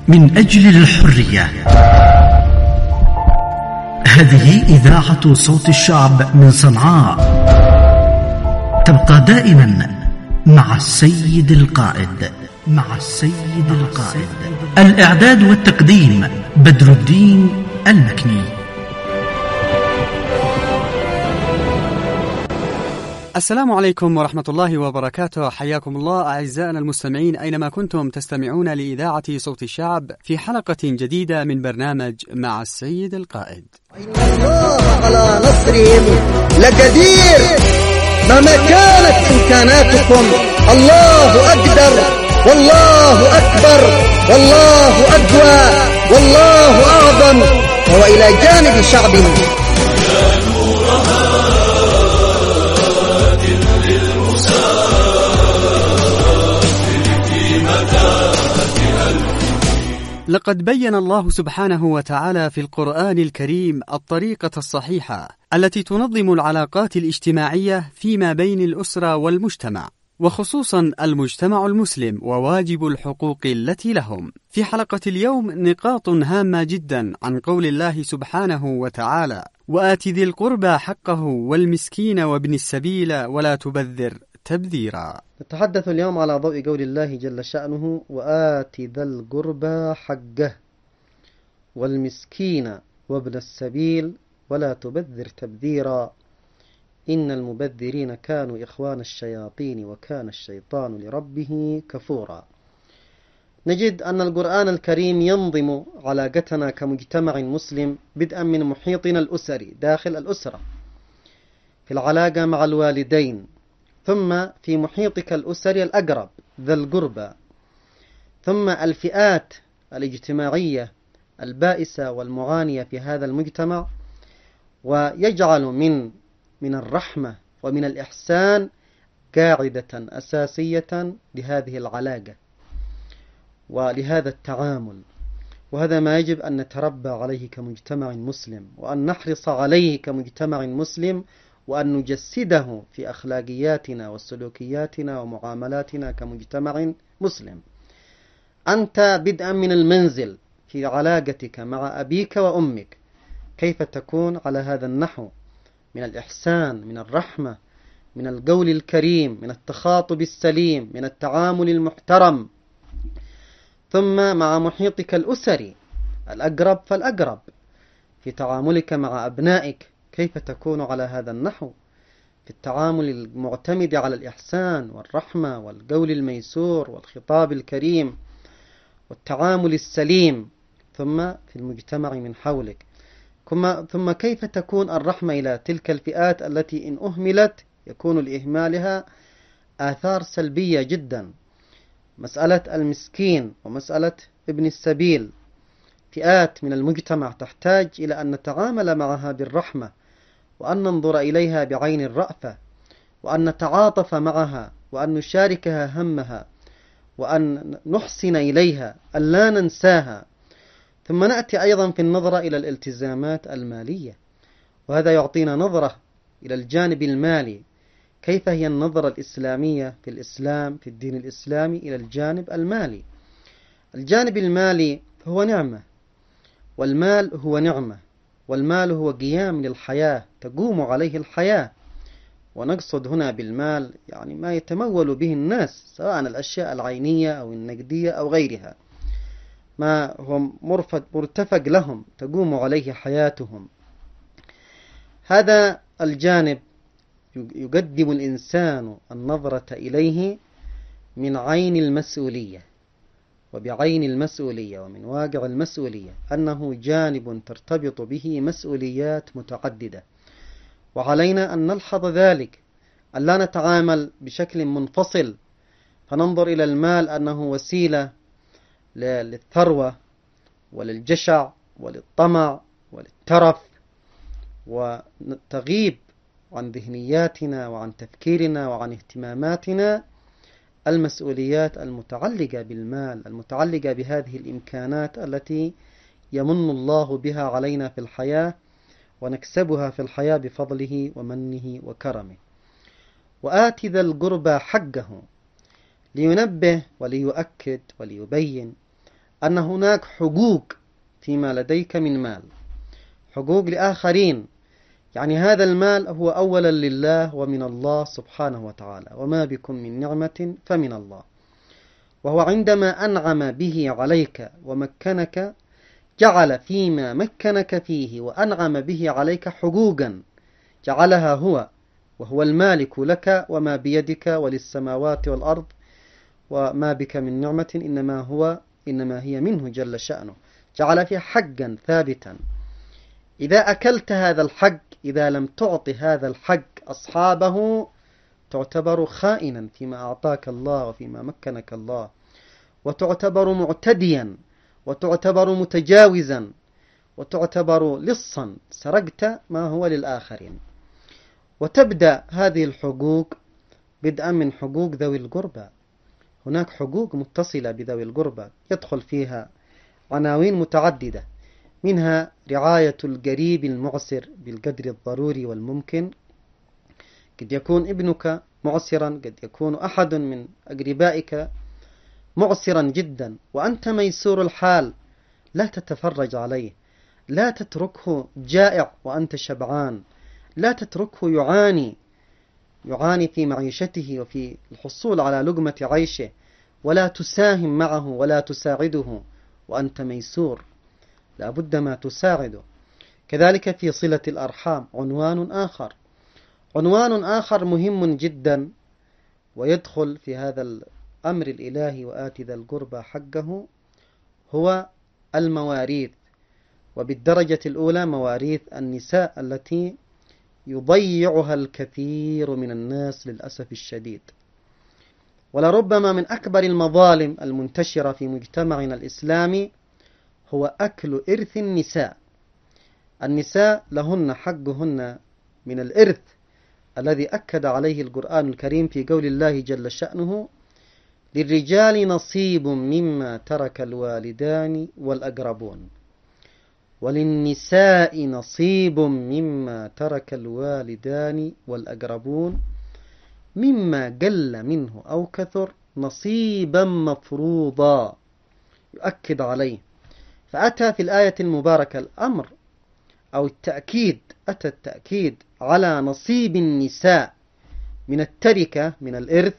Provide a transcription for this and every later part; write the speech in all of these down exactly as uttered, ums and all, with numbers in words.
من أجل الحرية. هذه إذاعة صوت الشعب من صنعاء، تبقى دائما مع السيد القائد. مع السيد القائد. الإعداد والتقديم بدر الدين المكني. السلام عليكم ورحمة الله وبركاته. حياكم الله أعزائنا المستمعين أينما كنتم تستمعون لإذاعة صوت الشعب في حلقة جديدة من برنامج مع السيد القائد. إن الله على نصرهم لقدير. مهما كانت إمكاناتكم الله أقدر، والله أكبر، والله أقوى، والله أعظم، وهو إلى جانب شعبه. لقد بين الله سبحانه وتعالى في القرآن الكريم الطريقة الصحيحة التي تنظم العلاقات الاجتماعية فيما بين الأسرة والمجتمع، وخصوصا المجتمع المسلم، وواجب الحقوق التي لهم. في حلقة اليوم نقاط هامة جدا عن قول الله سبحانه وتعالى: وآت ذي القربى حقه والمسكين وابن السبيل ولا تبذر تبذيرا. نتحدث اليوم على ضوء قول الله جل شأنه: وآت ذا القربى حقه والمسكين وابن السبيل ولا تبذر تبذيرا إن المبذرين كانوا إخوان الشياطين وكان الشيطان لربه كفورا. نجد أن القرآن الكريم ينظم علاقتنا كمجتمع مسلم بدءا من محيطنا الأسري داخل الأسرة، في العلاقة مع الوالدين، ثم في محيطك الأسري الأقرب ذا القربى، ثم الفئات الاجتماعية البائسة والمعانية في هذا المجتمع، ويجعل من من الرحمة ومن الإحسان قاعدة أساسية لهذه العلاقة ولهذا التعامل. وهذا ما يجب أن نتربى عليه كمجتمع مسلم، وأن نحرص عليه كمجتمع مسلم، وأن نجسده في أخلاقياتنا وسلوكياتنا ومعاملاتنا كمجتمع مسلم. أنت بدءا من المنزل في علاقتك مع أبيك وأمك كيف تكون على هذا النحو من الإحسان، من الرحمة، من القول الكريم، من التخاطب السليم، من التعامل المحترم. ثم مع محيطك الأسري الأقرب فالأقرب، في تعاملك مع أبنائك كيف تكون على هذا النحو في التعامل المعتمد على الإحسان والرحمة والقول الميسور والخطاب الكريم والتعامل السليم. ثم في المجتمع من حولك، ثم كيف تكون الرحمة إلى تلك الفئات التي إن أهملت يكون لإهمالها آثار سلبية جدا. مسألة المسكين ومسألة ابن السبيل فئات من المجتمع تحتاج إلى أن نتعامل معها بالرحمة، وأن ننظر إليها بعين الرأفة، وأن نتعاطف معها، وأن نشاركها همها، وأن نحسن إليها، أن لا ننساها. ثم نأتي أيضا في النظرة إلى الالتزامات المالية، وهذا يعطينا نظرة إلى الجانب المالي، كيف هي النظرة الإسلامية في الإسلام في الدين الإسلامي إلى الجانب المالي. الجانب المالي هو نعمة، والمال هو نعمة، والمال هو قيام للحياة تقوم عليه الحياة. ونقصد هنا بالمال يعني ما يتمول به الناس، سواء الأشياء العينية أو النقدية أو غيرها، ما هو مرتفق لهم تقوم عليه حياتهم. هذا الجانب يقدم الإنسان النظرة إليه من عين المسؤولية، وبعين المسؤولية ومن واقع المسؤولية، أنه جانب ترتبط به مسؤوليات متعددة، وعلينا أن نلحظ ذلك، أن لا نتعامل بشكل منفصل فننظر إلى المال أنه وسيلة للثروة وللجشع وللطمع وللترف، وتغيب عن ذهنياتنا وعن تفكيرنا وعن اهتماماتنا المسؤوليات المتعلقة بالمال، المتعلقة بهذه الإمكانات التي يمن الله بها علينا في الحياة ونكسبها في الحياة بفضله ومنه وكرمه. وآت ذا القربى حقه، لينبه وليؤكد وليبين أن هناك حقوق فيما لديك من مال، حقوق لآخرين، يعني هذا المال هو أولا لله ومن الله سبحانه وتعالى، وما بكم من نعمة فمن الله. وهو عندما أنعم به عليك ومكنك جعل فيما مكنك فيه وأنعم به عليك حقوقا جعلها هو، وهو المالك لك وما بيدك وللسماوات والأرض، وما بك من نعمة إنما هو إنما هي منه جل شأنه، جعل فيها حقا ثابتا. إذا أكلت هذا الحق، إذا لم تعط هذا الحق أصحابه تعتبر خائنا فيما أعطاك الله وفيما مكنك الله، وتعتبر معتديا، وتعتبر متجاوزا، وتعتبر لصا، سرقت ما هو للآخرين. وتبدأ هذه الحقوق بدءا من حقوق ذوي القربى. هناك حقوق متصلة بذوي القربى يدخل فيها عناوين متعددة، منها رعاية القريب المعسر بالقدر الضروري والممكن. قد يكون ابنك معسرا، قد يكون أحد من أقربائك معسرا جدا وأنت ميسور الحال، لا تتفرج عليه، لا تتركه جائع وأنت شبعان، لا تتركه يعاني يعاني في معيشته وفي الحصول على لقمة عيشه، ولا تساهم معه ولا تساعده وأنت ميسور، لا بد ما تساعده. كذلك في صلة الأرحام عنوان آخر عنوان آخر مهم جدا، ويدخل في هذا الأمر الإلهي وآت ذا القربى حقه، هو المواريث، وبالدرجة الأولى مواريث النساء التي يضيعها الكثير من الناس للأسف الشديد. ولربما من أكبر المظالم المنتشرة في مجتمعنا الإسلامي هو أكل إرث النساء. النساء لهن حقهن من الإرث الذي أكد عليه القرآن الكريم في قول الله جل شأنه: للرجال نصيب مما ترك الوالدان والأقربون، وللنساء نصيب مما ترك الوالدان والأقربون مما قل منه أو كثر نصيبا مفروضا، يؤكد عليه. فأتى في الآية المباركة الأمر أو التأكيد، أتى التأكيد على نصيب النساء من التركة من الإرث،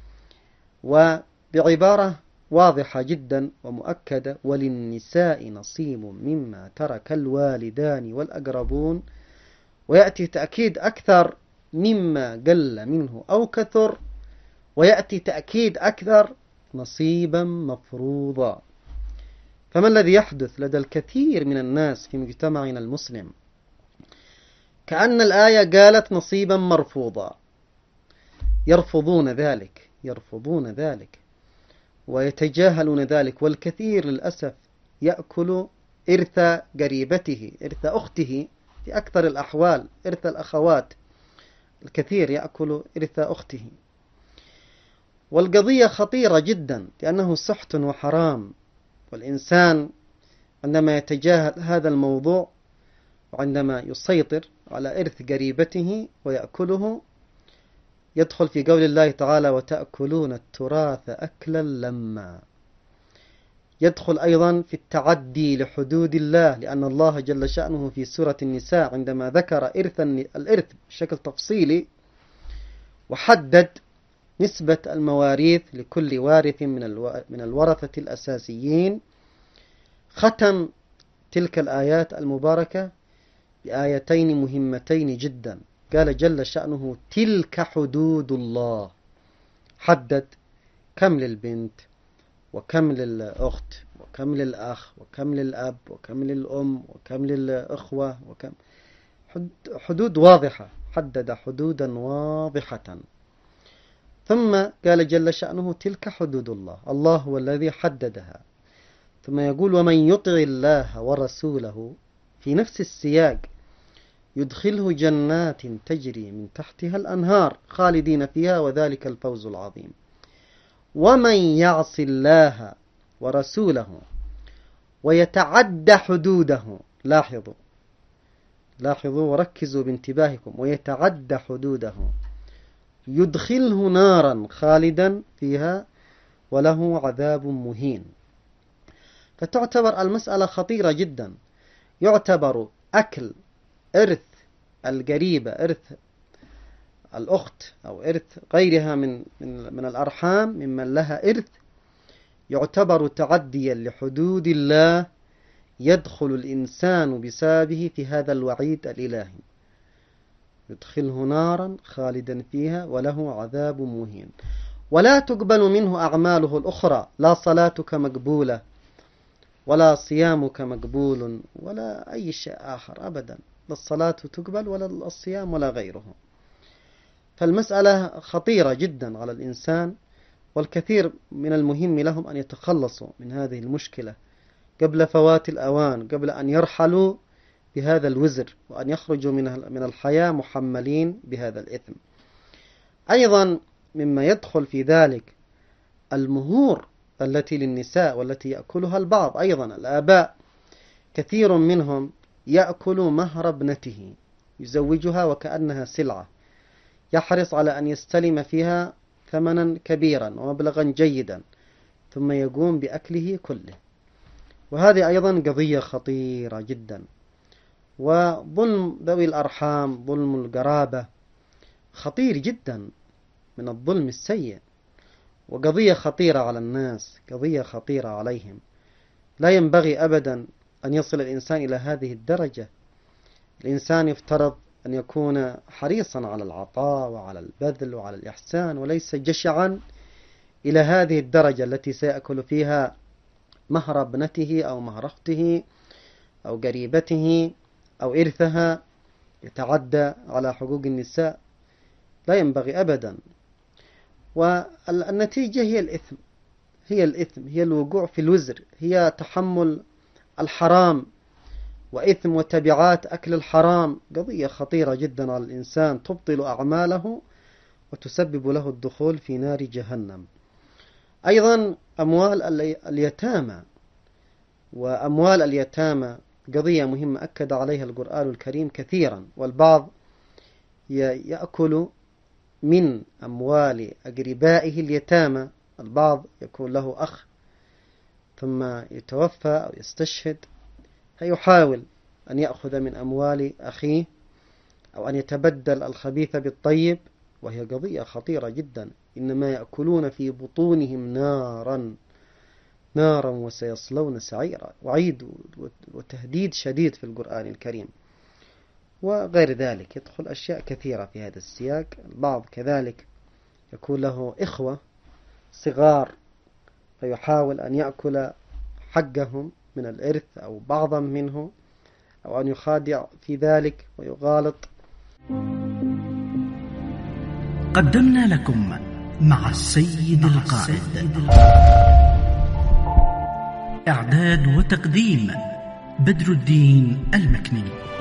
وبعبارة واضحة جدا ومؤكدة: وللنساء نصيب مما ترك الوالدان والأقربون، ويأتي تأكيد أكثر مما قل منه أو كثر، ويأتي تأكيد أكثر نصيبا مفروضا. فما الذي يحدث لدى الكثير من الناس في مجتمعنا المسلم؟ كأن الآية قالت نصيبا مرفوضا، يرفضون ذلك يرفضون ذلك ويتجاهلون ذلك. والكثير للأسف يأكل إرث قريبته، إرث أخته، في أكثر الأحوال إرث الأخوات، الكثير يأكل إرث أخته. والقضية خطيرة جدا لأنه سحت وحرام، والإنسان عندما يتجاهل هذا الموضوع وعندما يسيطر على إرث قريبته ويأكله، يدخل في قول الله تعالى: وتأكلون التراث أكلا لما. يدخل أيضا في التعدي لحدود الله، لأن الله جل شأنه في سورة النساء عندما ذكر إرث الإرث بشكل تفصيلي وحدد نسبة المواريث لكل وارث من من الورثة الأساسيين، ختم تلك الآيات المباركة بآيتين مهمتين جدا. قال جل شأنه: تلك حدود الله. حدد كم للبنت وكم للأخت وكم للأخ وكم للأب وكم للأم وكم للأخوة، وكم حدود واضحة، حدد حدودا واضحة. ثم قال جل شأنه: تلك حدود الله، الله هو الذي حددها. ثم يقول: ومن يطع الله ورسوله، في نفس السياق يدخله جنات تجري من تحتها الأنهار خالدين فيها وذلك الفوز العظيم. ومن يعص الله ورسوله ويتعد حدوده، لاحظوا لاحظوا وركزوا بانتباهكم، ويتعد حدوده يدخله نارا خالدا فيها وله عذاب مهين. فتعتبر المسألة خطيرة جدا. يعتبر أكل إرث القريبة، إرث الأخت أو إرث غيرها من من من الأرحام ممن لها إرث، يعتبر تعديا لحدود الله، يدخل الإنسان بسببه في هذا الوعيد الإلهي، يدخله نارا خالدا فيها وله عذاب مهين. ولا تقبل منه أعماله الأخرى، لا صلاتك مقبولة ولا صيامك مقبول ولا أي شيء آخر أبدا، لا الصلاة تقبل ولا الصيام ولا غيره. فالمسألة خطيرة جدا على الإنسان، والكثير من المهم لهم أن يتخلصوا من هذه المشكلة قبل فوات الأوان، قبل أن يرحلوا بهذا الوزر وأن يخرجوا من الحياة محملين بهذا الإثم. أيضا مما يدخل في ذلك المهور التي للنساء والتي يأكلها البعض. أيضا الآباء كثير منهم يأكل مهر ابنته، يزوجها وكأنها سلعة، يحرص على أن يستلم فيها ثمنا كبيرا ومبلغا جيدا ثم يقوم بأكله كله. وهذه أيضا قضية خطيرة جدا. وظلم ذوي الأرحام، ظلم القرابة خطير جدا من الظلم السيء، وقضية خطيرة على الناس، قضية خطيرة عليهم. لا ينبغي أبدا أن يصل الإنسان إلى هذه الدرجة. الإنسان يفترض أن يكون حريصا على العطاء وعلى البذل وعلى الإحسان، وليس جشعا إلى هذه الدرجة التي سيأكل فيها مهر ابنته أو مهر أخته أو قريبته أو إرثها، يتعدى على حقوق النساء. لا ينبغي أبدا. والنتيجة هي الإثم، هي الإثم هي الوقوع في الوزر، هي تحمل الحرام وإثم وتبعات أكل الحرام. قضية خطيرة جدا على الإنسان، تبطل أعماله وتسبب له الدخول في نار جهنم. أيضا أموال اليتامى، وأموال اليتامى قضية مهمة أكد عليها القرآن الكريم كثيرا. والبعض يأكل من أموال أقربائه اليتامى، البعض يكون له أخ ثم يتوفى أو يستشهد، فيحاول أن يأخذ من أموال أخيه أو أن يتبدل الخبيث بالطيب، وهي قضية خطيرة جدا. إنما يأكلون في بطونهم نارا نارا وسيصلون سعيرا، وعيد وتهديد شديد في القرآن الكريم. وغير ذلك يدخل أشياء كثيرة في هذا السياق. البعض كذلك يكون له إخوة صغار فيحاول أن يأكل حقهم من الإرث أو بعضا منه، أو أن يخادع في ذلك ويغالط. قدمنا لكم مع السيد القائد. إعداد وتقديم بدر الدين المكني.